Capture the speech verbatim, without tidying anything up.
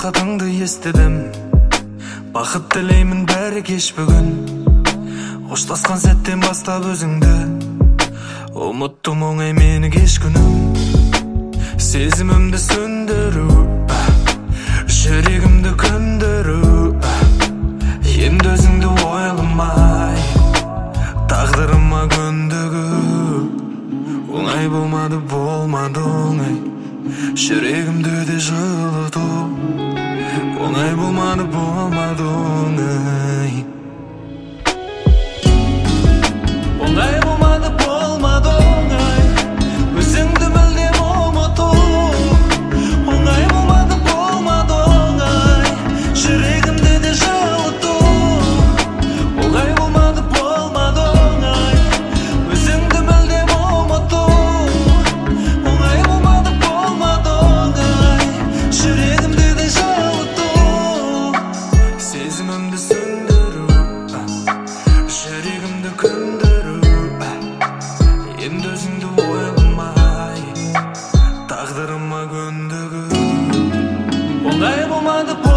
хатыңды естідім. Бақыт тілеймін бәрі кеш бүгін. Қоштасқан сәттен бастап өзіңді ұмыттым, оңай мені кеш күнім. Сезімімді сөндіру, жүрегімді көндіру, енді өзіңді ойламай тағдырыма көндігу. Оңай болмады, болмады оңай, жүрегімді де жылыту. Оңай болмады, болмады оңай. Оңай болмады, болмады оңай, өзіңді мүлдем ұмыту. Оңай болмады, болмады оңай, жүрегімді де жылыту. Оңай болмады, болмады оңай, өзіңді мүлдем ұмыту. Оңай болмады, болмады оңай, жүрегімді де жылыту. Сезімімді сөндіру, жүрегімді көндіру, енді өзіңді ойламай тағдырыма көндігу. Оңай болмады.